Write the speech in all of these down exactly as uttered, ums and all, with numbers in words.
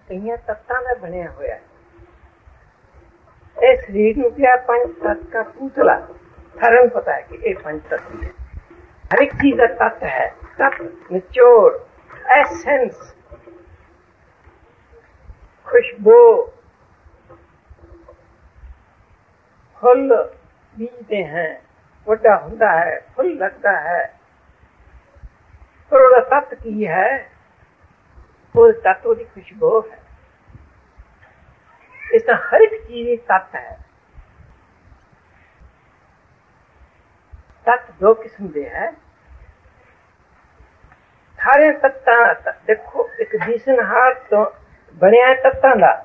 ਕਈਆਂ ਤੱਤਾਂ ਦਾ ਬਣਿਆ ਹੋਇਆ। ਇਹ ਸਰੀਰ ਨੂੰ ਕਿਹਾ ਪੰਜ ਤੱਤ ਦਾ ਪੁਤਲਾ। ਸਾਰਿਆਂ ਨੂੰ ਪਤਾ ਹੈ ਕਿ ਇਹ ਪੰਜ ਤੱਤ ਹੈ। ਹਰ ਇੱਕ ਚੀਜ਼ ਦਾ ਤੱਤ ਹੈ। ਤੱਤ, ਨਿਚੋੜ, ਐਸੈਂਸ, ਖੁਸ਼ਬੂ। ਫੁੱਲ ਬੀਜਦੇ ਹੈ, ਵੱਡਾ ਹੁੰਦਾ ਹੈ, ਫੁੱਲ ਲੱਗਦਾ ਹੈ, ਪਰ ਉਹਦਾ ਤੱਤ ਕੀ ਹੈ? ਉਹ ਤੱਤ ਉਹਦੀ ਖੁਸ਼ਬੂ ਹੈ। ਇਸ ਤਰ੍ਹਾਂ ਹਰ ਇੱਕ ਚੀਜ਼ ਤੱਤ ਹੈ। ਤੱਤ ਦੋ ਕਿਸਮ ਦੇ ਹੈ। ਸਾਰੇ ਤੱਤਾਂ ਦੇਖੋ, ਇੱਕ ਦਿਸਣਹਾਰ ਤੋਂ ਬਣਿਆ ਤੱਤਾਂ ਦਾ,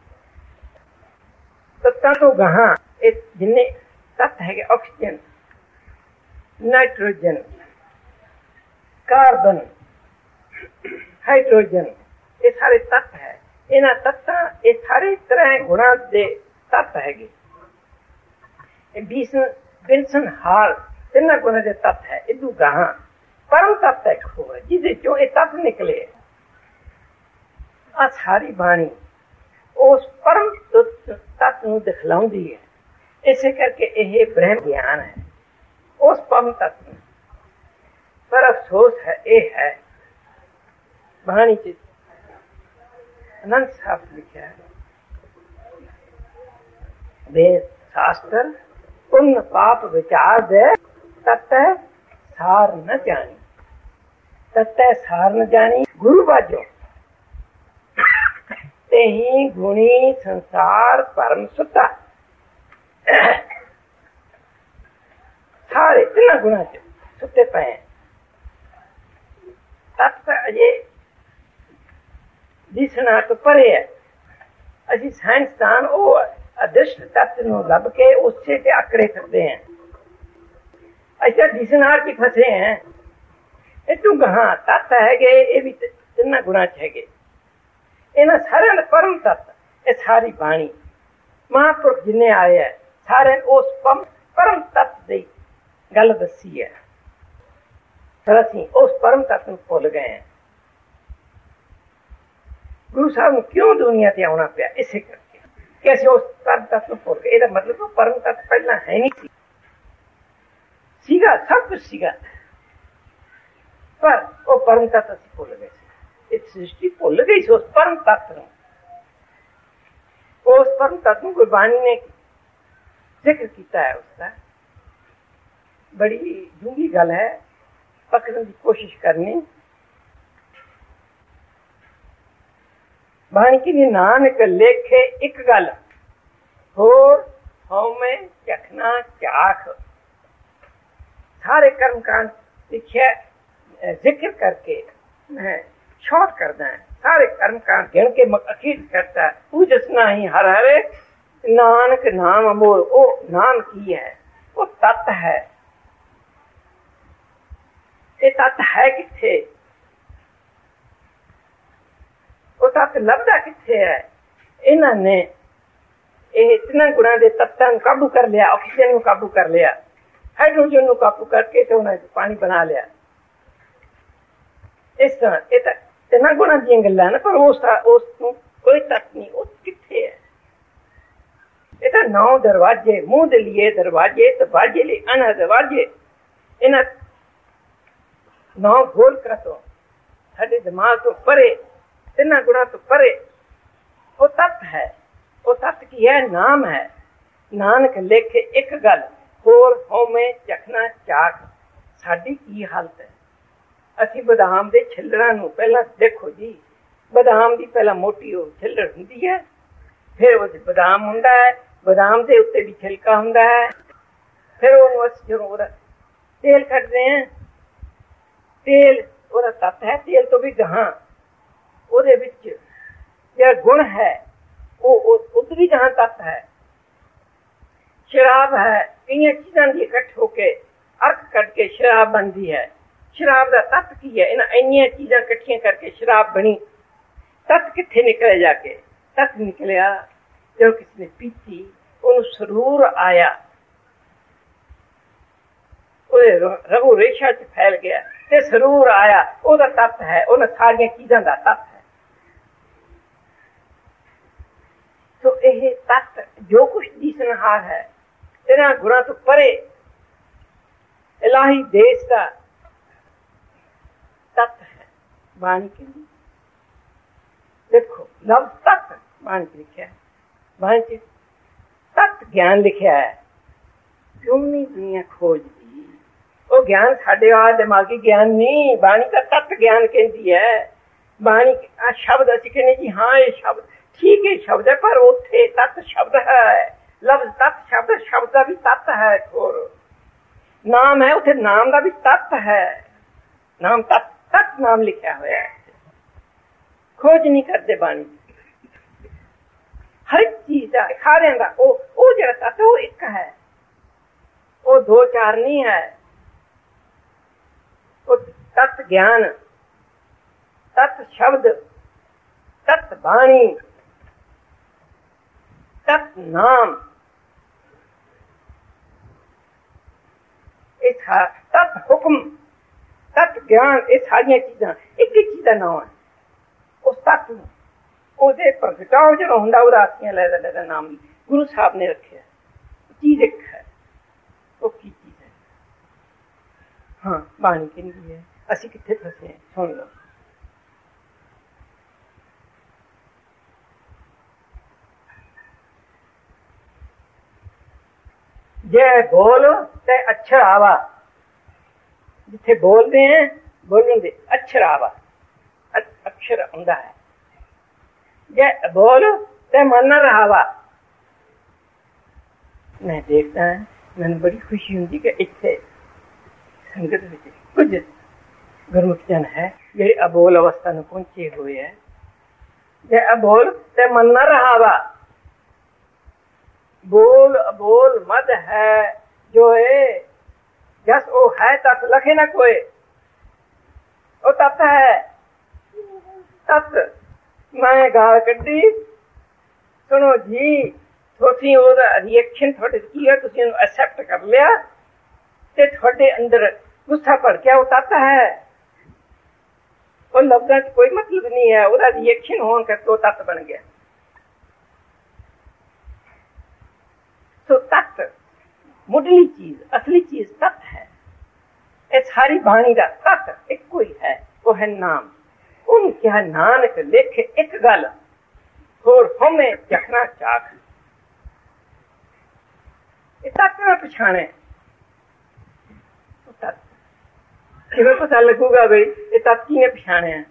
ਤੱਤਾਂ ਤੋਂ ਗਾਹਾਂ ਇਹ ਜਿੰਨੇ ਤੱਤ ਹੈਗੇ, ਆਕਸੀਜਨ, ਨਾਈਟ੍ਰੋਜਨ, ਕਾਰਬਨ, ਹਾਈਡ੍ਰੋਜਨ, ਇਹ ਸਾਰੇ ਤੱਤ ਹੈ। ਇਹਨਾਂ ਤੱਤਾਂ, ਇਹ ਸਾਰੇ ਤਰ੍ਹਾਂ ਗੁਣਾਂ ਦੇ ਤੱਤ ਹੈਗੇ। ਇਹ ਬੀਸਨ ਬਿੰਸਨ ਹਾਰ ਤਿੰਨਾਂ ਗੁਣਾਂ ਦੇ ਤੱਤ ਹੈ। ਇਦੂ ਗਾਹਾਂ ਪਰਮ ਤੱਤ ਇੱਕ ਹੋਵੇ ਜਿਹਦੇ ਚੋਂ ਇਹ ਤੱਤ ਨਿਕਲੇ। ਆ ਸਾਰੀ ਬਾਣੀ ਉਸ ਪਰਮ ਤੱਤ ਨੂੰ ਦਿਖਲਾਉਂਦੀ ਹੈ। ਇਸੇ ਕਰਕੇ ਇਹ ਬ੍ਰਹਮ ਗਿਆਨ ਹੈ, ਉਸ ਪਰਮ ਤੱਤ ਨੂੰ। ਪਰ ਅਫਸੋਸ ਹੈ, ਇਹ ਹੈ ਬਾਣੀ ਚ ਅਨੰਦ ਸਾਹਿਬ ਲਿਖਿਆ, ਵੇ ਸ਼ਾਸਤਰ ਪੁੰਨ ਪਾਪ ਵਿਚਾਰ ਦੇ ਤਤੈ ਸਾਰ ਨ ਜਾਣੀ। ਤਤੈ ਸਾਰ ਨ ਜਾਣੀ ਗੁਰੂ ਬਾਝੋ तेहि गुणी संसार परम सुता। सारे तिना गुणा च सुते पे तत्व अजे दिसना तो परे है। असी साइंसदान वो अदृष्ट तत्व नूं लभ के उसे ते आकड़े करते हैं। अच्छा दिसनार की फसे हैं। ये तू कहाँ तत्व है गे, ये भी तिना गुणा च है गे। इन्हां सारे परम तत्व, ये सारी बाणी महापुरुष जिन्ने आए है सारे उस परम तत्व की गल दसी है। पर असीं उस परम तत्व नूं भुल गए हैं। गुरु साहब नूं क्यों दुनिया ते आउणा पिया? इसे करके कि असीं उस परम तत्व नूं भुल गए। इहदा मतलब वो परम तत्व पहला है नहीं सी, सीगा सब कुछ सीगा, पर वो परम तत्व असीं भुल गए। सृष्टि भुल गई उस परम तत्व। उस परम तत्व गुरबाणी ने जिक्र किया है। उसका बड़ी डूंगी गल है, पकड़ने की कोशिश करनी। बाणी की नानक लेखे एक गल होर हौमे चखना चाख। सारे कर्म कांड लिखिया जिक्र करके मैं शॉर्ट करता है। सारे कर्म कांड गिन के अखीर करता है। पूजसना ही हर हरे नानक नाम अमोल। वो नाम की है, वो तत्व है। ये तत्व है किथे? वो तत्व लभदा किथे है? इन्होंने ये इतना गुणा दे तत्तां नूं काबू कर लिया। ऑक्सीजन नूं काबू कर लिया, हाइड्रोजन नूं काबू करके तो उन्हें पानी बना लिया। इस तरह ये तिना गुणा दी गल्लां ना, पर उस उस कोई तत्व नहीं। उस किथे है? ये तो नौ दरवाजे, मुंह दे लिए दरवाजे, दरवाजे लिए अना दरवाजे। इन्हां नौ गोल कर तो साडे दिमाग तो परे, तिना गुणा तो परे वो तत्व है। वो तत्व की है? नाम है। नानक लेखे एक गल होर हौमे चखना चाख। साडी की हालत है? असी बदाम के छिलड़ा नूं पहला देखो जी, बदाम की पहला मोटी हो छिलड़ हुंदी है, फिर वो बदाम हुंदा है, बदाम के उत्ते भी छिलका हुंदा है, फिर वो जो तेल कटते हैं, तेल वो तत्व है। तेल तो भी गहां उहदे विच जिहड़ा गुण है वो उधर भी गहां तत्व है। शराब है, कई चीज़ां दी इकट्ठ होके अर्क कट के शराब बनती है। शराब का तत्व की है? इन्हां इन्नियां चीज़ां इकट्ठियां करके शराब बनी। तत्व कित्थे निकले जाके? तत्व निकलिया जो किसी ने पीती, उन्हें सरूर आया, रगो रेशा च फैल गया ते सरूर आया। ओहदा तत्व है, उन्हें सारियां चीज़ां का तत्व है। तो यह तत्व जो कुछ दिसनहार है तेरा गुणा तो परे इलाही देश का तत्व है बाणी के लिए। देखो लफ्ज तत्व बाणी के लिखा है, बाणी के तत्व ज्ञान लिखा है। क्यों नहीं दुनिया खोज दी? वो ज्ञान साढ़े आ दिमागी ज्ञान नहीं, बाणी का तत्व ज्ञान कहती है। बाणी शब्द असी कहने जी हाँ ये शब्द ठीक है, शब्द है, पर उथे तत्व शब्द है, लफ्ज तत्व शब्द, शब्द का भी तत्व है। और नाम है उथे नाम का भी तत्व है, नाम तत्व तत्व नाम लिखा हुआ है। खोज नहीं करते बाणी, हर एक चीज का सारे का वो वो जरा तत्व वो एक है, वो दो चार नहीं है। वो तत्व ज्ञान, तत्व शब्द, तत्व बाणी, तत्व नाम, तत्व हुक्म, तत्व ज्ञान, ये सारिया चीजा एक ही चीज का नाम है। उस तत्व ਉਹਦੇ ਪ੍ਰਗਟਾਓ ਜਿਹੜਾ ਹੁੰਦਾ ਉਹਦਾ ਆਤੀਆਂ ਲੈਦਾ ਲੈਦਾ ਨਾਮ ਗੁਰੂ ਸਾਹਿਬ ਨੇ ਰੱਖਿਆ। ਚੀਜ਼ ਇੱਕ ਹੈ, ਉਹ ਕੀ ਚੀਜ਼ ਹੈ? ਹਾਂ ਬਾਣੀ ਕਹਿੰਦੀ ਹੈ। ਅਸੀਂ ਕਿੱਥੇ ਫਸੇ ਹਾਂ? ਸੁਣ ਲਓ। ਜੇ ਬੋਲ ਤੇ ਅੱਛਰ ਆਵਾ, ਜਿੱਥੇ ਬੋਲਦੇ हैं बोलन दे अक्षर आवा, अक्षर आंदा है। जे बोल ते मन न रहावा। मैं देखता है मैंने बड़ी खुशी होंगी कि इतने संगत में कुछ गुरमुख जन है ये अबोल अवस्था में पहुंचे हुए है। जे अबोल ते मन न रहावा, बोल अबोल मद है जो है जस ओ है तत् लखे ना कोई, ओ तत् है तत्। मैं गाल कड्डी सुनो जी, थोड़ी ओदा रिएक्शन थोड़े की है, तुसी उन्हें एक्सेप्ट कर लिया ते थोड़े अंदर गुस्सा पड़ गया, वो तत् है। वो लफ्ज़ां च कोई मतलब नहीं है, ओदा रिएक्शन होने करके वो तत् बन गया। तो तत् मुढ़ली चीज, असली चीज तत् है। ये सारी बाणी का तत् एक कोई है, वो है नाम। उन क्या नानक लेखे एक गल होर हमें जखना चाक। ये तत् ना पछाणे, तत् किवें पता लगूगा भाई ये तत् किने पछाणे है?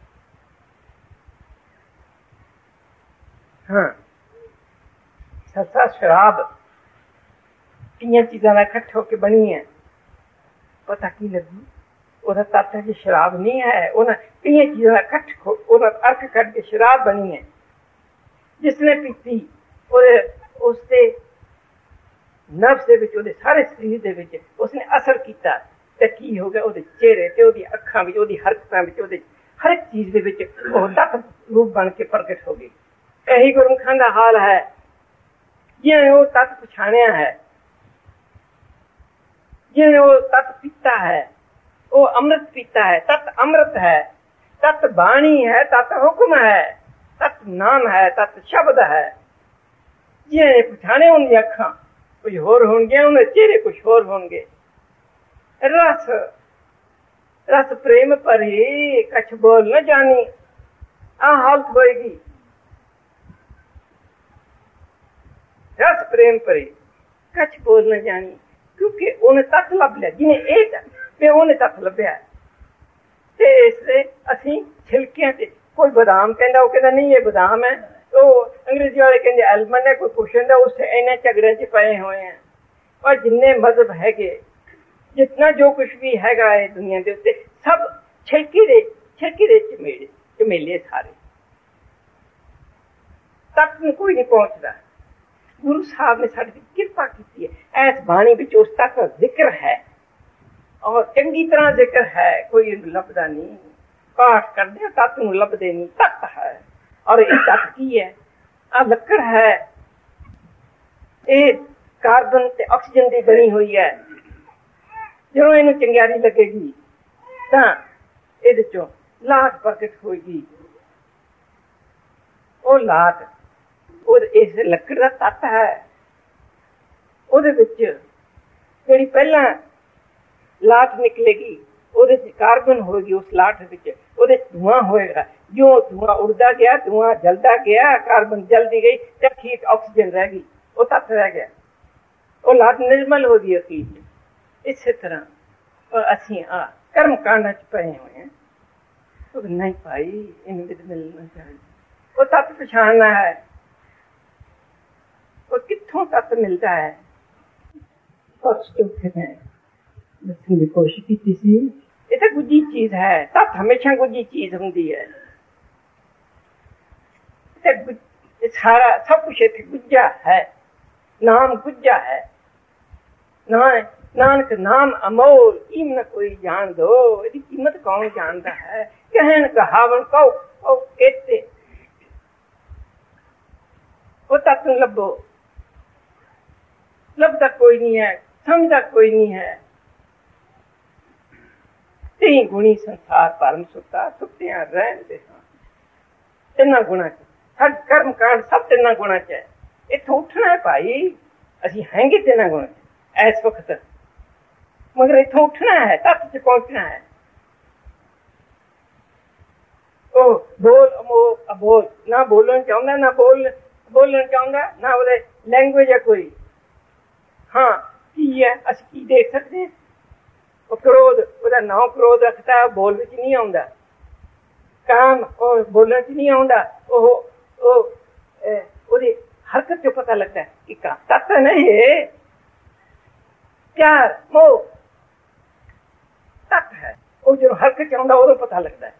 हाँ ससा शराब किन चीजा का इकट्ठ होकर बनी है, पता की लगी? ओदा तत्व जी शराब नहीं है, उन्हें किन चीजों का इकट्ठ अर्क कट के शराब बनी है। जिसने पीती उसके नफ्स दे विच, उहदे सारे शरीर दे विच उसने असर किया ते की हो गया? उहदे चेहरे ते उहदी अखां विच, उहदी हरकतां विच, उहदे हर एक चीज दे विच ओह तत्व रूप बन के प्रगट हो गई। यही गुरमुखां दा हाल है। जिवें वो तत्व पछाणिया है, जिवें वो तत्व पीता है, वो अमृत पीता है, तत् अमृत है, तत् बाणी है, तत् हुक्म है, तत् नाम है, तत् शब्द है। जिवें पछाणे उनकी अखां कुछ होर होंगे, उन्हें चेहरे कुछ होर होंगे। रस रस प्रेम भरी कछ बोल न जानी, आ हालत होएगी। रस प्रेम भरी कछ बोल न जानी, क्योंकि उन्हें तत्व लभ लिया। जिन्हें एक पे उन्हें तत्व लभ्या ते इसलिए असी छिलकियां ते कोई बादाम कहता, वो कहता नहीं ये बादाम है, तो अंग्रेजी वाले कहते एलमंड है, कोई कुछ होंदा, उससे इन्हें झगड़े च पए हुए हैं। और जिन्ने मजहब हैगे, जितना जो कुछ भी हैगा है दुनिया के उत्ते, सब छिलकी दे छिलकी दे चमेले चमेले सारे तक में कोई नहीं पहुंचता। गुरु साहब ने साड़ी कृपा की है, ऐस बाणी विच उस तक का जिक्र है और चंगी तरह जिक्र है, कोई लभदा नहीं। पाठ करते तत्व नूं लभदे नहीं, तत्व है। और ये तत्व की है? आ लकड़ है, ये कार्बन ते ऑक्सीजन की बनी हुई है। जो इनू चंगियारी लगेगी तां इहदे चों लाट प्रगट होएगी। वो लाट इस लकड़ का तत्त है, ਉਹਦੇ ਵਿੱਚ ਜਿਹੜੀ ਪਹਿਲਾਂ ਲਾਟ ਨਿਕਲੇਗੀ ਉਹਦੇ ਚ ਕਾਰਬਨ ਹੋਏਗੀ, ਉਸ ਲਾਟ ਵਿੱਚ ਉਹਦੇ ਧੂਆਂ ਹੋਏਗਾ। ਜੋ ਧੂਆਂ ਉੜਦਾ ਗਿਆ, ਧੂਆਂ ਜਲਦਾ ਗਿਆ, ਕਾਰਬਨ ਜਲਦੀ ਗਈ ਤੇ ਠੀਕ ਆਕਸੀਜਨ ਰਹਿ ਗਈ, ਉਹ ਤੱਤ ਰਹਿ ਗਿਆ, ਉਹ ਲਾਟ ਨਿਰਮਲ ਹੋ ਗਈ ਅਖੀਰ ਚ। ਇਸੇ ਤਰ੍ਹਾਂ ਅਸੀਂ ਆ ਕਰਮ ਕਾਂਡਾਂ ਚ ਪਏ ਹੋਏ ਹਾਂ। नहीं भाई, इन विद मिलना चाहिए। वो तत्व पछाणना है, वो कित्थों तत्व मिलता है। मैं दसने की कोशिश की थी, ये तो गुज्जी चीज है। तत्व हमेशा गुज्जी चीज होंगी है। सारा सब कुछ इतने गुज्जा है, नाम गुज्जा है। ना नानक नाम अमोल, कीमत कोई जान दो, इसकी कीमत कौन जानता है। कहन कहावन कहो कहो कहते, वो तत्व लभो, लभदा कोई नहीं है, समझदा कोई नहीं है। तीन गुणी संसार परम सुता, सुत्तियां रहन दे तिना गुणा च, हर कर्म कांड सब तिना गुणा च है। इत्थों उठना है भाई, असीं हैंगे तिना गुणा च इस वक्त, मगर इत्थों उठना है, तत्व च पहुंचना है। ओ बोल अमोल अबोल, ना बोलना चाहता, ना बोल बोलना चाहता, ना वो लैंग्वेज है कोई। हाँ की है, अस की देख सकते हैं। वो क्रोध, वो नाम क्रोध रखता है, बोल विच नहीं आउंदा। काम और बोलने च नहीं आउंदा, ओह ओ ओदी हरकत चो पता लगता है कि का तत्व नहीं है। प्यार मोह तत्व है, वो जो हरकत आउंदा उदों पता लगता है।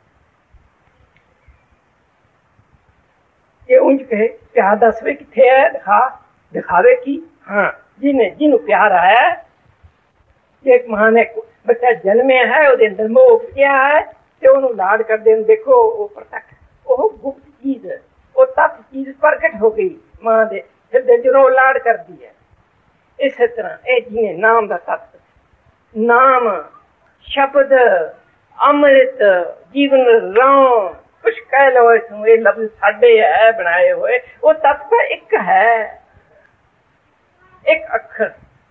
ये उंज कहे प्यार दसवे किथे है, दिखा दिखावे की। हाँ, जिन्हें जिन्हों प्यार आया, एक मां ने बच्चा जन्मे है, ਉਹਦੇ अंदर मोह क्या है, ते ਉਹਨੂੰ लाड करदे ने। देखो वो प्रत्यक्ष, वो गुप्त चीज, वो तत्व चीज प्रकट हो गई मां दे हिरदे च, ਉਹ लाड करदी है। इस तरह ये जिन्हें नाम दा तत्व, नाम शब्द अमृत जीवन राम कुछ कह लो, ये लफ्ज साडे है बनाए हुए। वो तत्व एक है, एक अक्षर।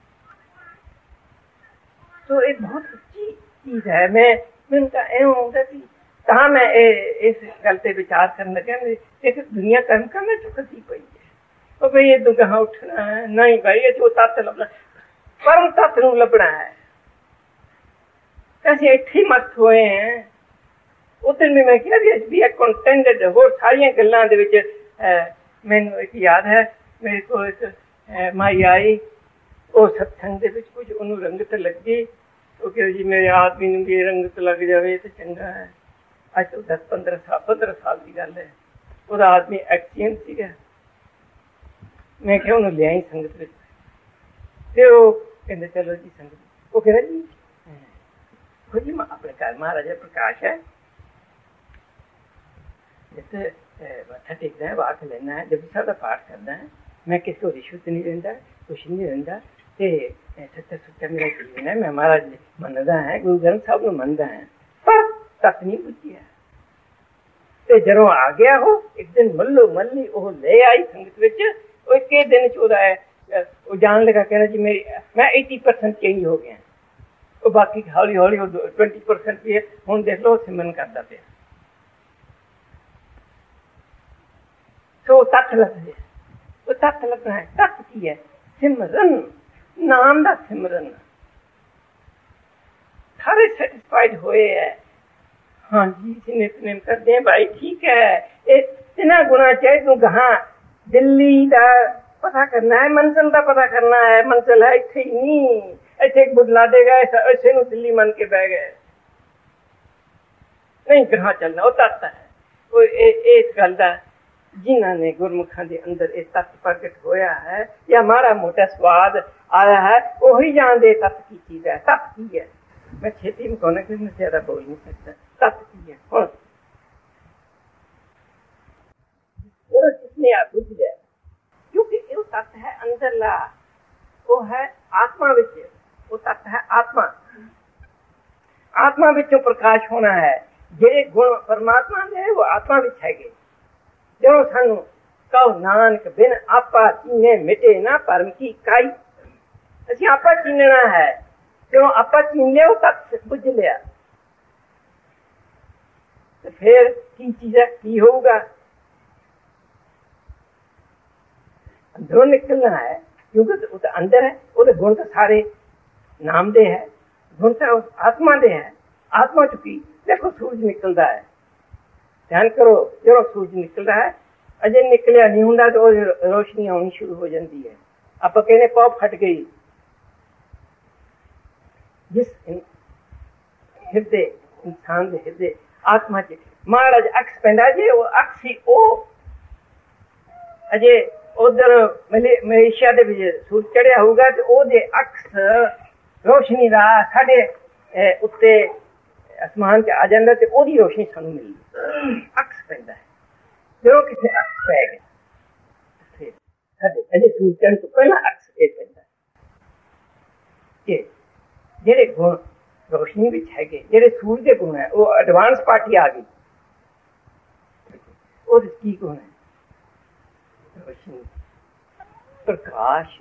तो एक बहुत अच्छी चीज है। मैं मैंने एवं कि कहा मैं ए, इस गल पे विचार करने लगा, एक दुनिया कर्म करना चुकती पई है। तो भाई ये दुगहा उठना है, नहीं भाई ये जो तत्व लभना, परम तत्व नूं लभना है। ਅਸੀਂ ਇੱਥੇ ਮਸਤ ਹੋਏ हैं। उस दिन भी मैं किया भी कंटेंटेड होर सारिया गल्लां दे विच मैनूं एक याद है, मेरे को एक माई आई, वो सत्संग दे विच कुछ उन्होंने रंगत लगी। वो कह जी मेरे आदमी नूं भी रंगत लग जाए तो चंगा है। अज तो दस पंद्रह साल पंद्रह साल की गल है। ਉਹਦਾ आदमी एक्सीडेंट सीगा। मैं क्या उन्होंने लिया संगत विच, ते वो कहंदे चलो जी संगत। वो कह जी देखो जी अपने घर महाराजा प्रकाश है, मत्था टेकना है, वाक लेना है, जब सारा पाठ करना है, मैं किसी को रिश्वत नहीं देता, कुछ नहीं देता। सच्चा सुच्चा मेरा जीवन है, मैं महाराज मनदा है, गुरु ग्रंथ साहब को मनदा है, पर तक नहीं पूछी है। ते जरों आ गया हो एक दिन मल्लो मल्ली वो ले आई संगत विच। एक दिन च जान लगा, कहना जी मेरी मैं अस्सी परसेंट चेंज हो गया, वो बाकी हौली हौली ट्वेंटी परसेंट भी है। हुण देख लो सिमरन करता पे, तो तत्थ लगता है, वो तत्थ लगना है। तत्थ की है सिमरन, नाम दा सिमरन। सारे सैटिस्फाइड होए है। हाँ जी नित्य करते हैं भाई, ठीक है। इतना गुना चाहिए तू कहा दिल्ली का पता करना है, मंजिल का पता करना है। मंजिल है इत्थे ही नहीं, इत्थे एक बुढ़लाडे गए ऐसे नूं दिल्ली मन के बह गए, नहीं कहाँ चलना। वो तत्त है, वो इस गल का जिन्हों ने गुरमुखां दे अंदर इस तत्त प्रगट होया है या माड़ा मोटा स्वाद आया है, वही जानते तत्त की चीज है। तत्त की है, मैं छेती में कहना कि ज्यादा बोल नहीं सकता। तत्त की है हुण जिसने आप बुझ गया, क्योंकि वो तत्त है अंदरला, वो है आत्मा विच, वो तत्त है आत्मा। आत्मा विचों प्रकाश होना है। जेड़े गुण परमात्मा दे वो आत्मा विच हैगे। जो सानू कहो नानक बिन आपा चीने मिटे ना परम की काई। असी आपा चीनना है, क्यों आपा चीन लिया तक बुझ लिया तो फिर की चीज है की होगा, अंदरों निकलना है क्योंकि वो तो अंदर है, वो गुण तो सारे नाम दे है, गुण तो आत्मा दे है। आत्मा चुकी देखो सूरज निकलता है, ध्यान करो जो सूरज निकल रहा है अजय निकलिया नहीं होंगे तो रोशनी आनी शुरू हो जाती है। आप कहने पौ फट गई, जिस हृदय इंसान के हृदय आत्मा च महाराज अक्स पैदा जे वो अक्स ही ओ अजय उधर मलेशिया दे विच सूरज चढ़िया होगा तो ओदे अक्स रोशनी दा साडे उत्ते आसमान च आ जांदा ते ओदी रोशनी सानू मिलदी। अक्स पैदा है जो किसी अक्स पै गया फिर साडे अजय सूरज चढ़न तो पहला अक्स ए पैदा कि जेड़े गुण रोशनी विच हैगे, जेड़े सूरज के गुण है वो एडवांस पार्टी आ गई। और की गुण है रोशनी प्रकाश,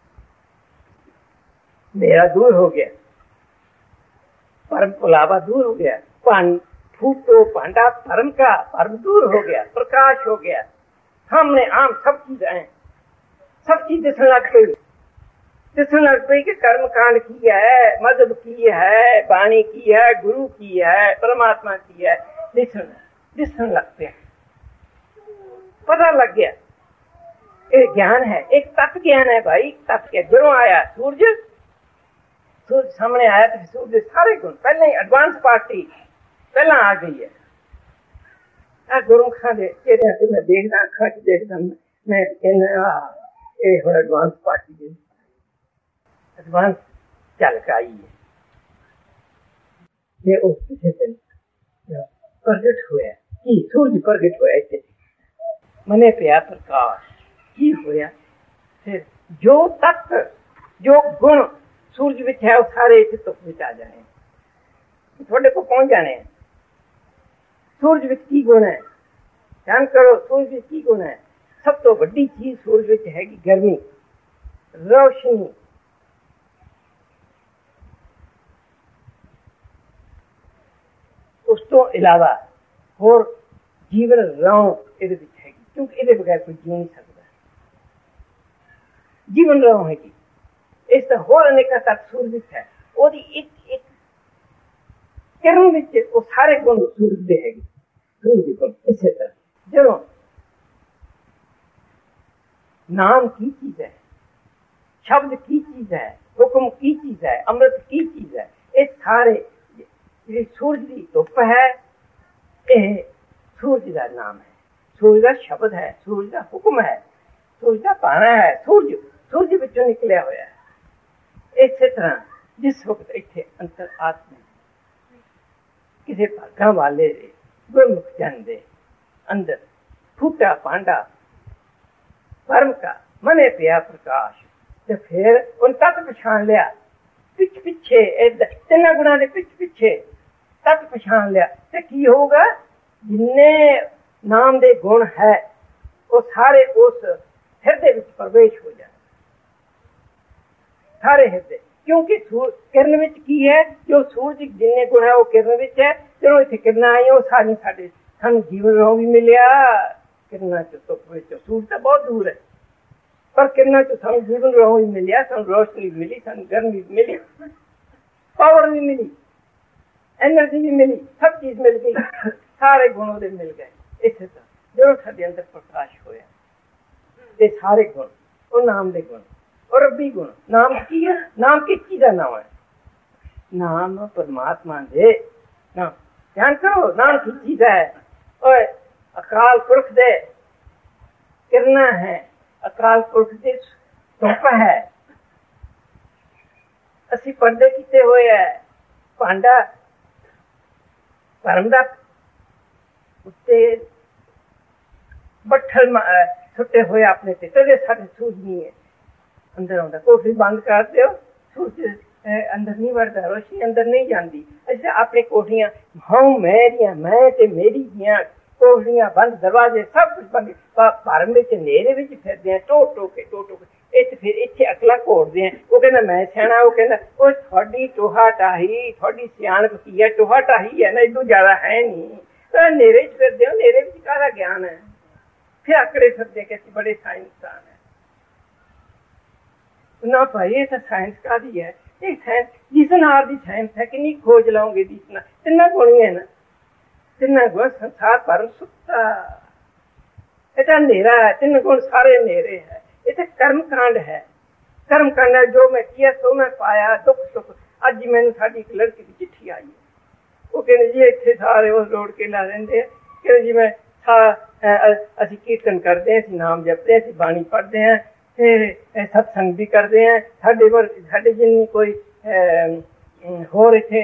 मेरा दूर हो गया, परम पुलावा दूर हो गया, फूटो पांडा परम का परम दूर हो गया, प्रकाश हो गया, सामने आम सब चीज है, सब चीज दिखने लग गई दिखने लग गई कि कर्म कांड की है, मजहब की है, वाणी की है, गुरु की है, परमात्मा की है, दिखने दिखने लग गया, पता लग गया। ये ज्ञान है, एक तत्व ज्ञान है भाई, तत्व ज्ञान जो आया सूरज सूरज सामने आया तो सूरज सारे गुण पहले ही एडवांस पार्टी पहला आ गई है। आ गुरुमुखा दे चेहरे से मैं देखदा अखां च देखदा मैं कहना ये हुण एडवांस पार्टी दे एडवांस चल के आई है। ये उस किसी दिन प्रगट हुआ कि सूरज प्रगट हुआ इत्थे मने पिया प्रकाश की होया। फिर जो तत्व जो गुण सूरज विच है वो सारे इत्थे धुप विच आ जाने, थोड़े को पहुंच जाने। सूरज विच की गुण है, ध्यान करो सूरज विच की गुण है। सब तो बड़ी चीज सूरज विच हैगी गर्मी, रोशनी। उस तो इलावा होर जीवन रौं इहदे विच हैगी, क्योंकि इहदे बगैर कोई जी नहीं सकता। जीवन रौं हैगी, इस तरह होर अनेक तत्व सूरज विच है, ओदी एक एक किरण विच वो सारे गुण सूरज दे हैगे, सूरज दे गुण। इसे तरह जदों नाम की चीज है, शब्द की चीज है, हुक्म की चीज है, अमृत की चीज है, ये सारे जी सूरज की धुप है, ये सूरज का नाम है, सूरज का शब्द है, सूरज का हुक्म है, सूरज का पाना है। सूरज सूरज विचों निकलिया होया है। इस तरह जिस वक्त इत्थे अंतर आत्मा किसी भागा वाले गुरमुख जन दे अंदर फूटा पांडा परम का मने पिया प्रकाश, तो फिर उन तत्व पछाण लिया पिछ पिछे तिना गुणा के पिछ पिछे तत्व पछाण लिया तो की होगा, जिन्ने नाम दे गुण है वो सारे उस हृदय विच प्रवेश हो जाए, सारे हृदय। क्योंकि किरण विच की है, जो सूरज जिन्ने गुण है वो किरण विच है। जो इत्थे किरणां आई वो सारी साडे सानूं जीवन रौं भी मिलिया किरणां चों, धुप विच सूरज तो बहुत दूर है पर किरणां चों सानूं जीवन रौं भी मिलिया, सानूं रोशनी भी मिली, सानूं गर्मी भी मिली, पावर भी मिली, एनर्जी भी मिली, सब चीज मिल गई, सारे गुण उहदे मिल गए। इसे तरह जो साडे अंदर प्रकाश होया ते सारे गुण वो नाम दे गुण और रब्बी गुण। नाम की है, नाम किस चीज का नाम है? नाम परमात्मा दे नाम। ध्यान करो नाम की चीज है, और अकाल पुरख दे किरना है, अकाल पुरख दे धुप है। असी पर्दे किते हुए है, भांडा परम दा उत्ते बट्ठल छुट्टे हुए अपने ते तदे साडे सूझ नहीं है अंदर आंदा। कोठरी बंद कर दो, सूरज अंदर नहीं वड़दा, रोशनी अंदर नहीं जाती। अच्छा अपनी कोठरियां हां मैं दियां मैं ते मेरी दियां ਕੋਹੜੀਆਂ ਬੰਦ, ਦਰਵਾਜ਼ੇ ਸਭ ਕੁਝ ਬੰਦ। ਭਰਮ ਵਿੱਚ ਹਨੇਰੇ ਵਿੱਚ ਫਿਰਦੇ ਆ, ਟੋ ਟੋ ਕੇ ਟੋ ਟੋ ਕੇ ਇੱਥੇ ਫਿਰ ਇੱਥੇ ਅਕਲਾਂ ਘੋੜਦੇ ਆ। ਉਹ ਕਹਿੰਦਾ ਮੈਂ ਸਿਆਣਾ, ਉਹ ਕਹਿੰਦਾ ਉਹ ਤੁਹਾਡੀ ਟੋਹਾ ਟਾਹੀ, ਤੁਹਾਡੀ ਸਿਆਣਪ ਕੀ ਹੈ, ਟੋਹਾ ਟਾਹੀ ਹੈ ਨਾ, ਇਦੋਂ ਜ਼ਿਆਦਾ ਹੈ ਨਹੀਂ। ਤਾਂ ਹਨੇਰੇ ਚ ਫਿਰਦੇ ਹੋ, ਹਨੇਰੇ ਵਿੱਚ ਕਾਹਦਾ ਗਿਆਨ ਹੈ? ਫਿਰ ਆਕੜੇ ਫਿਰਦੇ ਕਿ ਅਸੀਂ ਬੜੇ ਸਾਇੰਸਦਾਨ ਹੈ। ਨਾ ਭਾਈ ਇਹ ਤਾਂ ਸਾਇੰਸ ਕਾਹਦੀ ਹੈ? ਇਹ ਸਾਇੰਸ ਜਿਸ ਨਾਲ ਦੀ ਸਾਇੰਸ ਹੈ, ਕਿੰਨੀ ਖੋਜ ਲਾਉਂਗੇ ਦੀ ਨਾਲ ਤਿੰਨਾਂ ਗੁਣੀ ਹੈ ਨਾ, ਤਿੰਨਾਂ ਗੁਣ ਸੰਸਾਰ ਭਰ ਸੁੱਤਾ। ਇਹ ਤਾਂ ਹਨੇਰਾ ਹੈ, ਤਿੰਨ ਗੁਣ ਸਾਰੇ ਹਨੇਰੇ ਹੈ। ਇਹ ਤਾਂ ਕਰਮ ਕਾਂਡ ਹੈ। ਕਰਮ ਕਾਂਡ ਹੈ, ਜੋ ਮੈਂ ਕੀਆ ਸੋ ਮੈਂ ਪਾਇਆ, ਦੁੱਖ ਸੁੱਖ। ਅੱਜ ਮੈਨੂੰ ਸਾਡੀ ਇੱਕ ਲੜਕੀ ਦੀ ਚਿੱਠੀ ਆਈ, ਉਹ ਕਹਿੰਦੇ ਜੀ ਇੱਥੇ ਸਾਰੇ ਉਹ ਰੋਡ ਕੇ ਲਾ ਰਹਿੰਦੇ ਆ, ਕਹਿੰਦੇ ਜੀ ਮੈਂ ਅਸੀਂ ਕੀਰਤਨ ਕਰਦੇ ਹਾਂ, ਅਸੀਂ ਨਾਮ ਜਪਦੇ ਹਾਂ, ਅਸੀਂ ਬਾਣੀ ਪੜ੍ਹਦੇ ਹਾਂ, ਤੇ ਸਤਸੰਗ ਵੀ ਕਰਦੇ ਹਾਂ। ਸਾਡੇ ਵਰ ਸਾਡੇ ਜਿੰਨੀ ਕੋਈ ਹੋਰ ਇੱਥੇ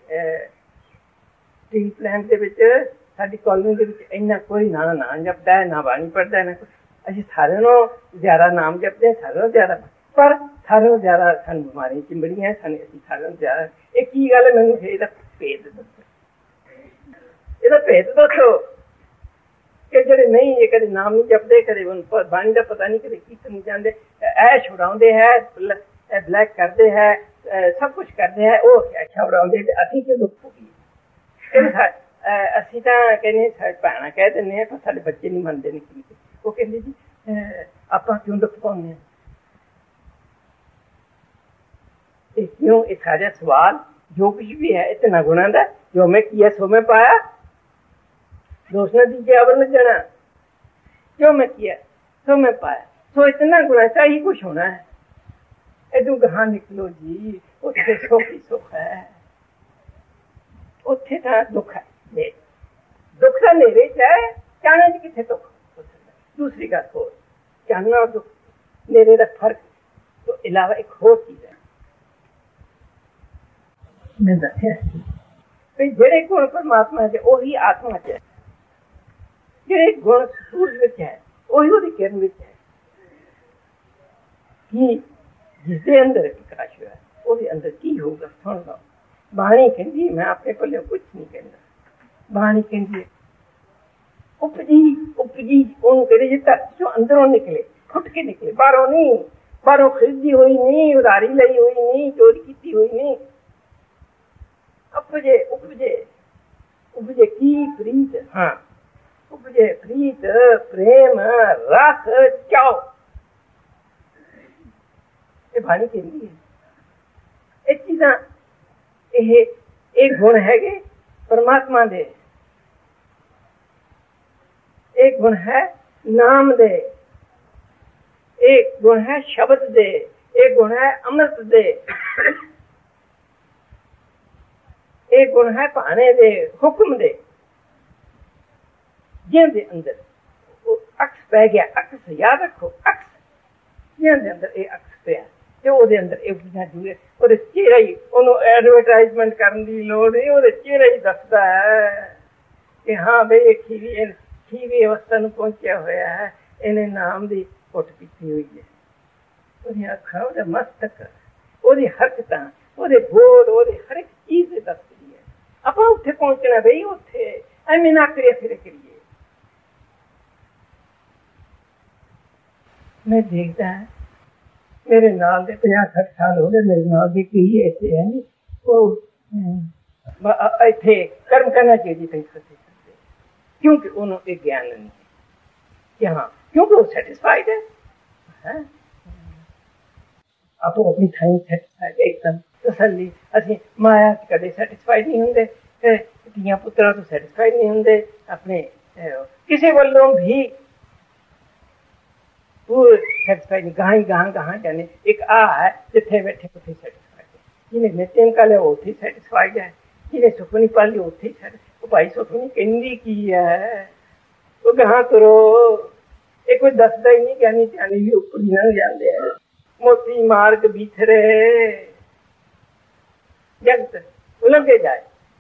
ਸਟੀਲ ਪਲਾਂਟ ਦੇ ਵਿੱਚ ਸਾਡੀ ਕਾਲੋਨੀ ਦੇ ਵਿੱਚ ਇੰਨਾ ਕੋਈ ਨਾ ਨਾਮ ਜਪਦਾ ਹੈ, ਨਾ ਬਾਣੀ ਪੜ੍ਹਦਾ ਹੈ, ਨਾ ਕੁਛ। ਅਸੀਂ ਸਾਰਿਆਂ ਨੂੰ ਜ਼ਿਆਦਾ ਨਾਮ ਜਪਦੇ ਹਾਂ, ਸਾਰਿਆਂ ਨੂੰ ਜ਼ਿਆਦਾ, ਪਰ ਸਾਰਿਆਂ ਨੂੰ ਜ਼ਿਆਦਾ ਸਾਨੂੰ ਬਿਮਾਰੀਆਂ ਚਿੰਬੜੀਆਂ, ਸਾਨੂੰ ਅਸੀਂ ਸਾਰਿਆਂ ਨੂੰ ਜ਼ਿਆਦਾ। ਇਹ ਕੀ ਗੱਲ ਹੈ? ਮੈਨੂੰ ਇਹਦਾ ਭੇਦ ਦੱਸੋ, ਇਹਦਾ ਭੇਦ ਦੱਸੋ ਕਿ ਜਿਹੜੇ ਨਹੀਂ ਇਹ ਕਦੇ ਨਾਮ ਨਹੀਂ ਜਪਦੇ, ਕਦੇ ਬਾਣੀ ਦਾ ਪਤਾ ਨਹੀਂ, ਕਦੇ ਕੀਰਤਨ ਨਹੀਂ ਜਾਂਦੇ, ਐਸ਼ ਉਡਾਉਂਦੇ ਹੈ, ਬਲੈਕ ਕਰਦੇ ਹੈ, ਸਭ ਕੁਛ ਕਰਦੇ ਹੈ, ਉਹ ਐਸ਼ਾ ਉਡਾਉਂਦੇ। ਅਸੀਂ ਕਿਉਂ ਦੁੱਖ ਭੋਗੀਏ? ਅਸੀਂ ਤਾਂ ਕਹਿੰਦੇ ਸਾਡੇ ਭੈਣਾਂ ਕਹਿ ਦਿੰਦੇ ਹਾਂ, ਪਰ ਸਾਡੇ ਬੱਚੇ ਨਹੀਂ ਮੰਨਦੇ ਨੇ। ਉਹ ਕਹਿੰਦੇ ਜੀ ਆਪਾਂ ਕਿਉਂ ਦੁੱਖ ਪਾਉਂਦੇ ਹਾਂ? ਇਹ ਕਿਉਂ? ਇਹ ਸਾਰਾ ਸਵਾਲ ਜੋ ਕੁਛ ਵੀ ਹੈ ਇਤਨਾ ਗੁਣਾ ਦਾ, ਜੋ ਮੈਂ ਕੀਆ ਸੋ ਮੈਂ ਪਾਇਆ, दोष न दीजिए अवर न जाना, जो मैं किया सो मैं पाया। सो इतना गुना सा ही कुछ होना है। इधू गहा निकलो जी, उत्थे सुख ही सुख है, उत्थे था दुख है। दुख का नेरे है, चाहने च किथे दुख हो सकता। दूसरी गल होर, चाहना और दुख नेरे का फर्क तो इलावा एक होर चीज है। मैं दसिया जेड़े गुण परमात्मा च उही आत्मा च है, जेड़े गुण सूरज विच है उही उहदी किरण विच है। कि जिसदे अंदर प्रकाश होया उहदे अंदर की होगा सुन लो। बाणी कहंदी मैं अपने कोलों कुछ नहीं कहंदा, बाणी कहंदी उपजी उपजी ओनू कहदे जे धरती चों अंदरों निकले, फुट के निकले, बाहरों नहीं, बाहरों खरीदी हुई नहीं, उधारी लई हुई नहीं, चोरी की हुई नहीं। उपजे उपजे उपजे की प्रीत, हाँ उपजे प्रीत प्रेम रस चाओ, ये बाणी कहती है। ये चीज़ां ये एक गुण है परमात्मा दे, एक गुण है नाम दे, एक गुण है शब्द दे, एक गुण है अमृत दे, एक गुण है पाने दे, हुक्म दे। जिनके अंदर वो अक्स पै गया, अक्स याद रखो, अक्स जिनके अंदर ये अक्स पे ते ओदे अंदर ये चीज़ां जुड़े, ओदे चेहरा ही ओनू एडवरटाइजमेंट करने की लोड़ नहीं, ओदे चेहरा ही दसदा है कि हाँ भाई एक खीवी खीवी अवस्था नूं पहुंचा होया है, इन्हें नाम दी घुट पीती हुई है। ओदी अखां, ओदा मस्तक, ओदी हरकतां, ओदे बोल, ओदे हर एक चीज़ दसदी है। आपां उत्थे पहुंचना बई, उत्थे एवें ना करिए फिर करिए। मैं देखता है मेरे नाल दे पचास सठ साल हो गए, मेरे नाल दे कई ऐसे हैं वो इत्थे कर्म करना चाहिए पैसे से, क्योंकि उन्होंने एक ज्ञान नहीं है कि हाँ, क्योंकि वो सेटिस्फाइड है, है? आप अपनी थाई सेटिस्फाइड एकदम तसल्ली। असीं माया कदे सेटिस्फाइड नहीं होंदे, धीआं पुत्तरां तो सेटिस्फाइड नहीं होंदे अपने किसी वालों भी पूरे सेटिस्फाइड नहीं। गां गां गां जाने एक आ है जिथे बैठे उथे सेटिस्फाइड है, जिन्हें नित्य का लिया उथे सेटिस्फाइड है, जिन्हें सुखनी पा ली उथे सेटिस्फाइड। वो भाई सुखनी कहंदी की है, वो गां तुरो, ये कोई दसदा ही नहीं, ज्ञानी ध्यानी भी उपर ही लंघ जाते हैं। मोती मार्ग बीथरे जगत उलंघे जाए,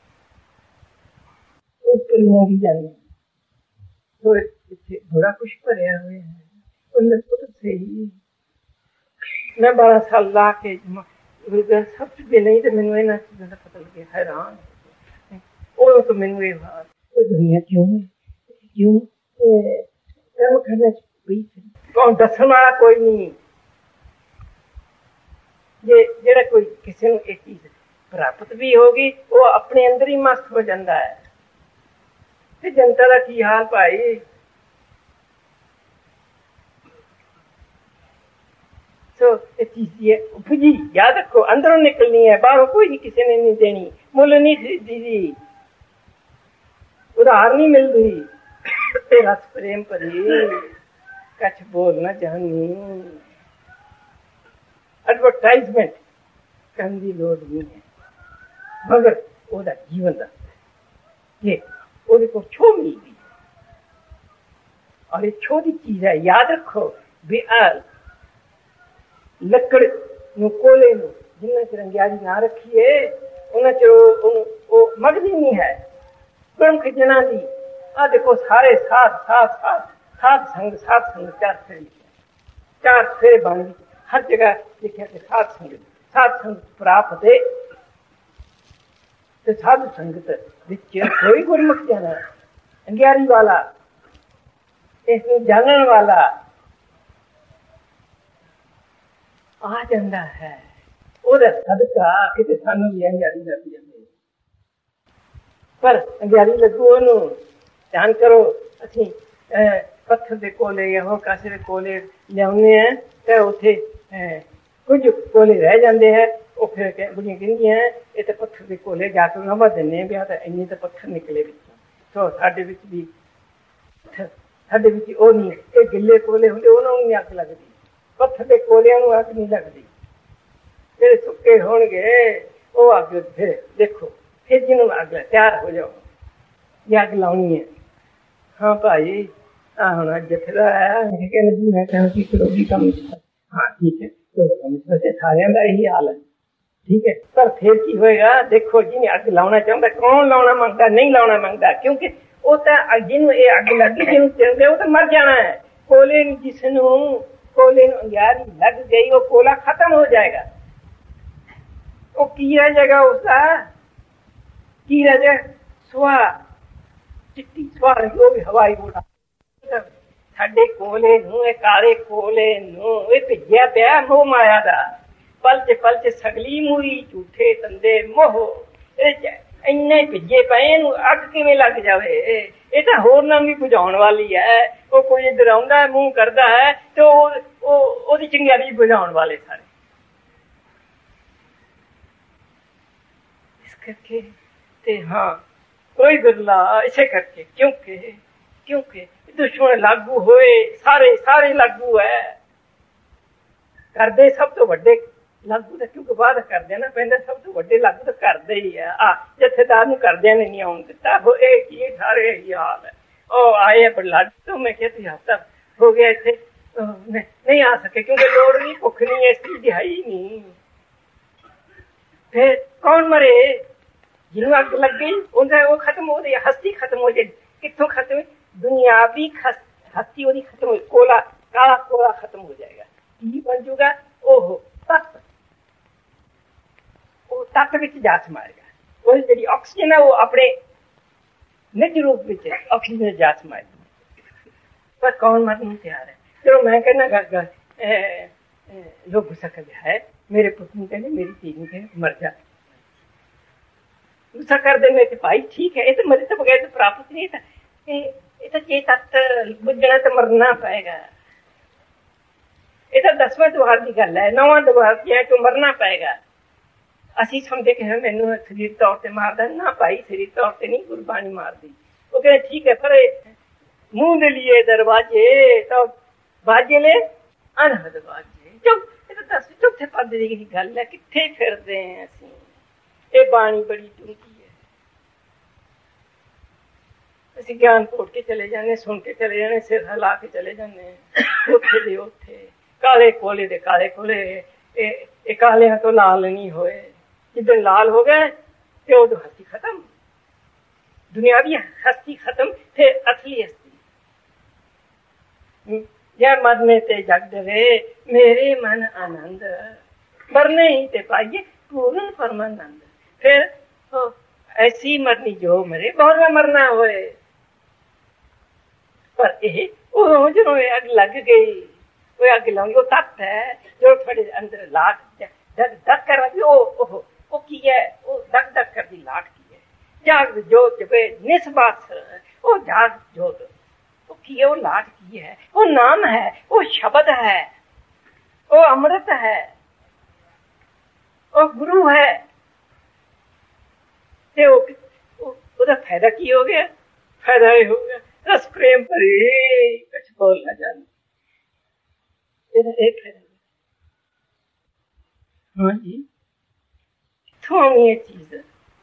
उपर ही लंघ जाने। तो इत्थे बड़ा कुछ भरिया हुआ है। से ही मैं बारह साल ला के सब चुके नहीं तो मैंने इन्हां चीज़ों का पता लगे, हैरान वो तो मैंने ये बात दुनिया क्यों है क्यों कर्म करने कौन दसन वाला कोई नहीं। जे जेड़ा कोई किसी को एक चीज प्राप्त भी होगी वो अपने अंदर ही मस्त हो जाता है। ते जनता का की हाल भाई। तो चीज याद रखो, अंदरों निकलनी है, बाहरों कोई नहीं, किसी ने नहीं देनी, मुल नहीं खरीदी दी, उधार नहीं मिल रही। रस प्रेम भरी कछ बोल ना जानी, एडवरटाइजमेंट करने की लोड़ नहीं है, मगर ओदा जीवन दसदा ये ओदे को छो मिल गई और ये छो दी चीज है। याद रखो भी लकड़ नूं कोले नूं जिन्ना चिर अंग्यारी ना रखीए उन्ना चिर वो मगदी नहीं है। गुरम खजना दी आ देखो सारे साथ साथ साथ साथ संग साथ संग चार फेरे चार फेरे बन गई। हर जगह देखा कि साथ संगत साथ संगत प्राप्त है। तो साधु संगत विच कोई गुरमुख जाना अंग्यारी वाला इसमें जानन वाला आ जाता है। ओदा सदका किते सानू भी अंग्यारी लग जाती। पर अंग्यारी लगू ओनू ध्यान करो, असीं पत्थर दे कोले या होर कासे दे कोले लियाउने हैं ते उथे कुछ कोले रह जाते हैं। वो फिर बुढ़िया कहंदियां ये तो पत्थर के कोले जाकर नवा दिने भी तो इन्ने तो पत्थर निकले विचों। तो साडे विच भी साडे विच ओ नहीं, ये गिले कोले होंदे उन्हां नूं अग लगदी, पत्थर के कोलियां नूं अग नहीं लगदी। जेड़े सुक्के होणगे वो अग फिर देखो फिर जिन्हों अग तैयार हो जाओ ये अग लाउणी है। हाँ भाई आ हुण जथेदार आया कहना जी मैं कहना की करोगी कम। हाँ ठीक है, तो सारियां दा यही हाल है, ठीक है। पर फिर की होएगा देखो जिन्हें अग लाना चाहता कौन लाना मांगता नहीं लाना मांगता, क्योंकि वो तो जिन्हों ये अग लगी जिन्हों चलते वो तो मर जाना है। कोले जिसनों कोले अंग्यारी लग गई वो कोला खत्म हो जाएगा। वो की रह जाएगा उसका की रह जाए सुहा चिट्टी सुहा रही वो भी हवाई बुढ़ा। साडे कोले नूं काले कोले नूं भिजिया पिया मोह माया दा पलच पलच सगली मूरी झूठे तंदे मोह इन्ने भिजे पे अग किवें लग जावे। ये तो होर ना भी बुझाउण वाली है। वो कोई इधर आउंदा है मुंह करदा है तो ओदी चिंगारी बुझाउण वाले सारे। इस करके ते हाँ कोई बिरला इसे करके क्योंकि क्योंकि दुश्मन लागू होए सारे सारे लागू है करदे सब तो वड्डे लागू तो क्योंकि बाद कर देना पैंदा सब तो वड्डे लागू तो करदे ही है। आ जथेदार नूं करदियां ने नहीं आउण दित्ता वो ए की सारे यही हाल है। ओ आए बलाड तो मैं कहती हफ्ता हो गया इत्थे नहीं आ सके क्योंकि लोड़ नहीं भुख नहीं इसकी दिहाई नहीं। फिर कौन मरे जिन्हों अग लग गई उनका वो खत्म हो गई हस्ती खत्म हो जाए। कितों खत्म दुनियावी हस्ती ओदी खत्म हो कोला काला कोला खत्म हो जाएगा। की बन जाऊगा ओहो तत्व वो तत्व विच जा समाएगा। वो जी ऑक्सीजन है वो अपने निज रूप विच ऑक्सीजन जा समाएगी। पर कौन मरने तैयार है। चलो मैं कहना लोग गुस्सा कर है मेरे पुत्र कहने मेरी तीन के मर जा गुस्सा कर दे मैं भाई ठीक है ये तो मरे तो बगैर तो प्राप्त नहीं था। ये तो ये तत्त बुझना तो मरना पाएगा। ये तो दसवें द्वार की गल है नौवां द्वार की है तो मरना पाएगा। असी समझे कि मैनू शरीर तौर पर मारदा ना भाई शरीर तौर पर नहीं गुरबाणी मारदी। वो कहते ठीक है पर मुंह दे लिए दरवाजे तो बाजे ले अनहद बाजे चुप ये तो दस चौथे पद की गल है किथे फिरदे हैं असी। ये बाणी बड़ी टूटी है असी ज्ञान कोट के चले जाने सुन के चले जाने सिर हिला के चले जाने उथे दे उथे काले कोले दे काले कोले ये कालियां तो लाल नहीं होए। जिदन लाल हो गए तो उदो हस्ती खत्म दुनियावी हस्ती खत्म थे असली हस्ती। जय मरने ते जग डरे मेरे मन आनंद मरने ही ते पाइए पूर्ण परमानंद। फिर ऐसी मरनी जो मरे बहुत में मरना होए ये वो जो अग लग गई, वो अग लाऊंगी, वो तत्त है जो थोड़े अंदर लाट दग दग कर रही। ओ ओहो वो की है, वो दग दग कर दी लाट की है। जाग जोत जबे निस्बात, वो जाग जोत वो की है, वो लाट की है, वो नाम है, वो शब्द है, वो अमृत है, वो गुरु है। ते वो ਉਹਦਾ फायदा की हो गया? फायदा ही हो गया रस प्रेम भरे कुछ बोल ना जाने। एक फायदा हाँ जी, कित्थों आनी है चीज,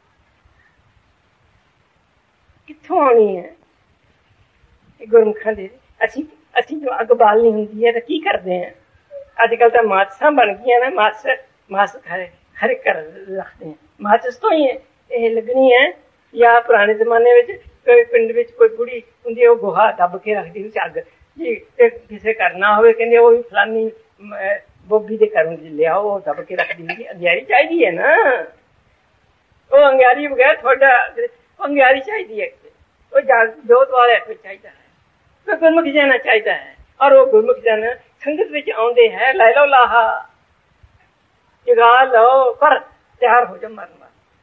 कित्थों आनी है? गुरमुखां दे असी असी जो अग बालनी हुंदी है तो की करते हैं? अजकल तो माचसा बन गई ना, माच माच हर हर घर रखते हैं। माचिस तो ही है लगनी है, या पुराने जमाने में कोई पिंड में कोई बुढ़ी होंगी वो गोहा दब के रखती उस अग जी, किसी घर ना हो कहते वो भी फलानी बोबी के घर ले आओ, वो दब के रख दी। अंगियारी चाहिए है ना, वो अंगियारी बगैर थोड़ा अंगियारी चाहिए है, वो जोत वाले चाहिए है, तो गुरमुख जाना चाहिए है। और वो गुरमुख जन संगत विच आउंदे है, लै लो लाहा जगा लो पर तैयार हो जाओ मरना।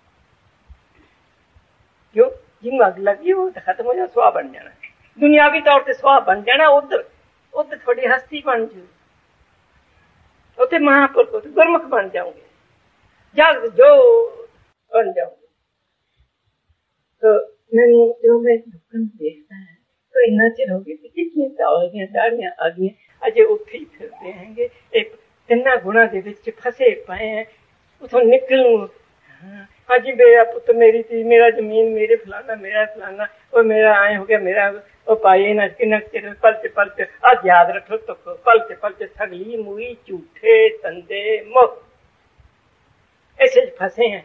क्यों? जिन अग लगी वो तो खत्म हो जाए, सुहा बन जाना, दुनियावी तौर पर सुहा बन जाना। उधर उधर थोड़ी हस्ती बन जू, उसे महापुरुष को गुरमुख बन जाओगे, जग जो बन जाओगे। तो मैंने जो मैं दुखन देखता है तो इन्ना चिर हो गया कितनी दाड़ियां दाड़ियां आ गई, अजे उत्थे ही फिरते हैंगे, एक तिना गुणा दे विच फसे पए हैं, उथों निकलूं। हाँ जी, मेरा पुत्र, मेरी थी, मेरा जमीन, मेरे फलाना, मेरा फलाना, वो मेरा आए हो गया, मेरा वो पाए न चिर पलते पलते। आज याद रखो तो पलते पलते सगली मुई झूठे तंदे मुख ऐसे फंसे हैं।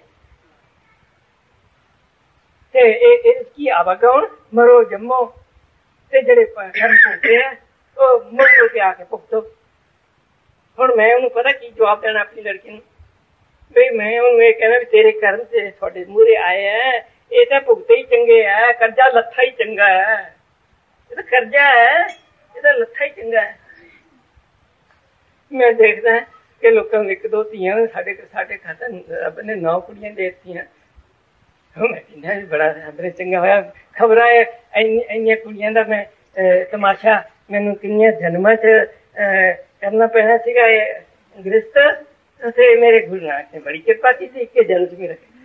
ते इसकी आवागौन मरो जम्मो ते जड़े कर्म भुगते हैं वो मुड़ के आके भुगतो। हुण मैं उन्हें पता की जवाब देना अपनी लड़की नूं, बई मैं उन्हें कहना भी तेरे कर्म से थोड़े मूहरे आए हैं, ये तो भुगते ही चंगे है, कर्जा लथा ही चंगा है, ये तो कर्जा है, ये तो लथा ही चंगा है। मैं देखता है कि लोगों ने एक दो धीयां साडे साडे खाता रब ने नौ कुड़ियां दे दित्तियां। मैं कहना बड़ा रब ने चंगा होया, खबरां इन्नियां कुड़ियां दा मैं तमाशा मैनू किन्नियां जन्मां च करना पैना सीगा गृहस्थ, तो मेरे गुरु नानक ने बड़ी कृपा की थी कि जन्म में रखे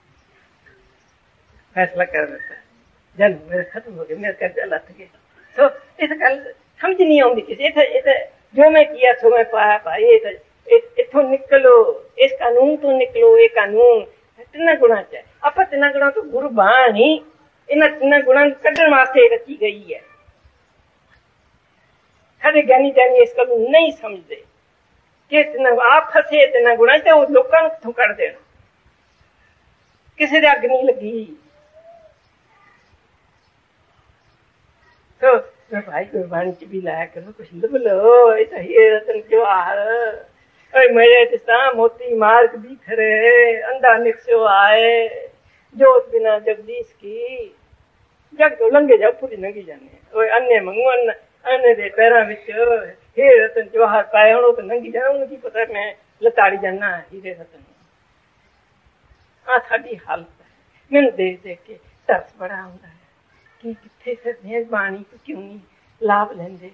फैसला कर देता, जन्म मेरे खत्म हो गया, मेरा कर्जा लथ गया। तो इस गल समझ नहीं आती किसी, जो मैं किया सो मैं पाया भाई, इथों निकलो, इस कानून तो निकलो। ये कानून तिना गुणा च आप तिना गुणा तो गुरबाणी इन्हां तिना गुणा कढ़ण वास्ते रची गई है। साडे ज्ञानी ज्ञानी इस गल नहीं समझते कि आप फसे तिना गुणा तो लोगों को कितों कढ़ देना, किसी दे अग नहीं लगी। तो भाई गुरबाणी च भी लाया करो, कुछ लभ लो, रतन जवाहर मेरे मोती मार्ग भी खरे, अंधा निकस्यो आए, जोत बिना जगदीश की, जग तो लंघे जाओ पूरी लंघी जाने। अन्य मंगू अन्न अन्य दे पैरों विच हे रतन जवाहर पाए हो तो लंघी जाना, उन्हें पता मैं लताड़ी जाना हीरे रतन। आ साडी हालत है, मैनू देख देख के तरस बड़ा आउंदा है कि कित्थे फिरदे बाणी को क्यों नहीं लाभ लेंदे।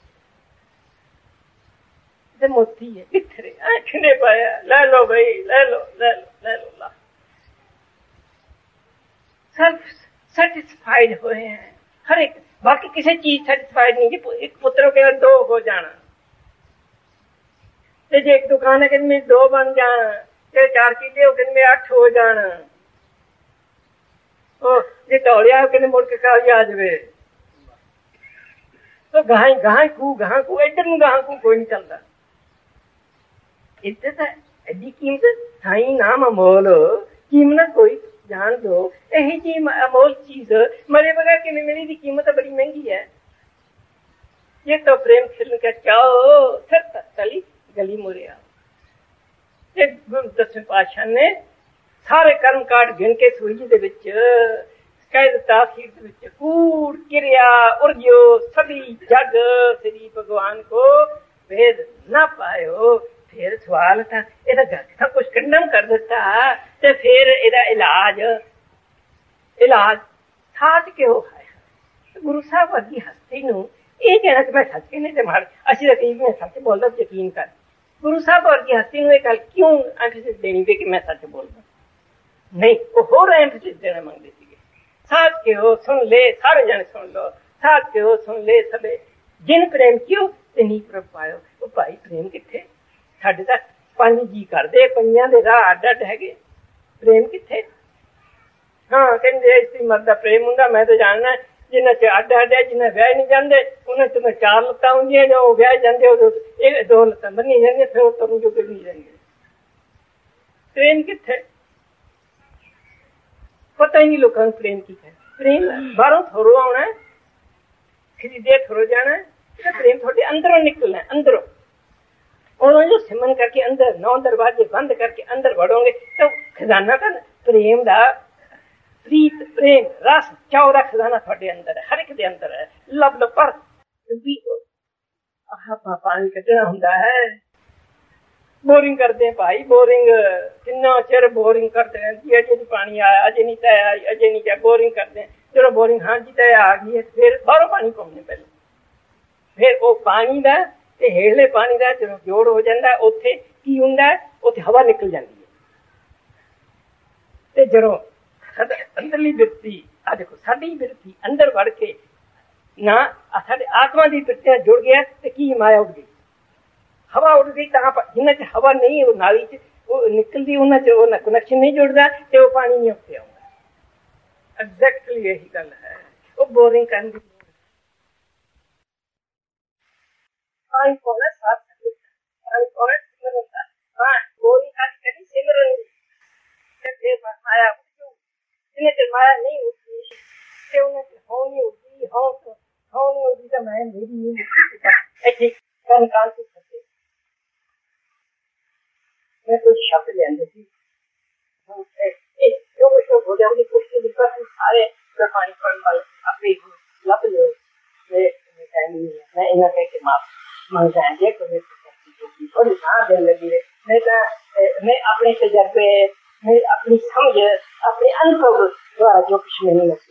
ते मोती है बिखरे आखने पाया, ले लो भाई, ले लो ले लो ले लो ला। सब सेटिस्फाइड हुए हैं हर एक, बाकी किसी चीज सेटिस्फाइड नहीं कि एक पुत्र के दो हो जाना, ते जे एक दुकान है में दो बन जाना, ते चार किले हो में अठ हो जाना, ओ जे तौलिया हो मुड़ के कहा आ जाए तो गाय गाय कू गाह कू इधर गाह कू कोई नहीं चलता। इज्जत है एडी कीमत साई नाम अमोल, कीमत कोई जान दो, यही जी अमोल चीज मरे बगैर कि मिली दी कीमत बड़ी महंगी है। ये तो प्रेम खिलन के चाओ फिर तली गली मुरे आओ। गुरु दसवें पातशाह ने सारे कर्म काट गिन के सूरज दे विच कह दिता कीर्त विच कूड़ क्रिया उर्जो सभी जग श्री भगवान को भेद न पायो। फिर सवाल था एदा गलत था कुछ कंडम कर दिता ते फिर एदा इलाज इलाज साथ क्यों है? गुरु साहब वर्गी हस्ती नूं ਇਹ कहना कि मैं सच कहने से मार अच्छी तकलीफ में सच बोलदा यकीन कर। गुरु साहब वर्गी हस्ती नूं गल क्यों एम्फेसिस देनी पे कि मैं सच बोलदा नहीं, वो होर एम्फेसिस देना मंगदे सीगे। साथ के हो सुन ले सारे जन सुन लो, साथ के हो सुन ले सबे जिन प्रेम क्यों ते नी प्रभ पायो। वो भाई प्रेम किथे? साडे तां पंज जी करदे पंजां दे राह अड्ड अड्ड हैगे, प्रेम किथे? हाँ कहंदे इसी मर्द दा प्रेम हुंदा मैं तो जानना जिन्हें च अड्ड अड्ड है जिन्हें व्याह नहीं जाते उन्हें तुम्हें चार लत्तां होंदियां जो व्याह जाते दो लत्तां बनी जांदियां फिर वो तुम जो नहीं जाएंगे। प्रेम किथे? पता ही नहीं लोगों को प्रेम की है। प्रेम बाहरों थोड़ो आना है, खरीदे थोड़ो जाना है, प्रेम थोड़े अंदरों निकलना है, अंदरों। और जो सिमन करके अंदर नौ दरवाजे बंद करके अंदर बढ़ोगे तो खजाना का प्रेम दा प्रीत प्रेम रस चाव का खजाना थोड़े अंदर है, हर एक दे अंदर है। लब लब पर भी पानी कटना हुंदा है। बोरिंग करते हैं भाई, बोरिंग कितना चिर बोरिंग करते हैं जी अजे पानी आया अजे नहीं तय आई अजे नहीं क्या बोरिंग करते हैं। चलो बोरिंग हाँ जी तय आ गई है फिर बाहरों पानी पाने पहले फिर वो पानी का ते हेठले पानी का जो जोड़ हो जाता है उत्थे की हुंदा है उत्थे हवा निकल जाती है ते जदों अंदरली बिरती आ देखो साडी बिरती अंदर वड़ के ना साडे आत्मा की बिरतियां जुड़ गया ते की माया उड़ गई, हवा उड़ गई। जिन्हें च हवा नहीं वो नाली च वो निकलती उन्हें च वो कनैक्शन नहीं जुड़ता ते वो पानी नहीं उत्ते आउंदा। एग्जैक्टली यही गल है। वो बोरिंग करन दी पानी पाना साथ पानी पाना सिमरन दा हां बोरिंग का कभी सिमरन ते फिर माया जिन्हें च माया नहीं उठती ते उन्हें च होनी उठती हो तो होनी उठती तो मैं मेरी नहीं उठती ऐसे कन कान से फंसे। मैं कोई शब्द ले आंदे सी ए जो कुछ हो जाए उन्हें कुछ नहीं दिखा तुम सारे पानी पड़ने वाले अपने लब लो मैं टाइम नहीं है मैं इन्हें कह के माफ मांग जाएंगे तो मैं और ना देने लगी है। मैं मैं अपने तजर्बे मैं अपनी समझ अपने अनुभव द्वारा जो कुछ नहीं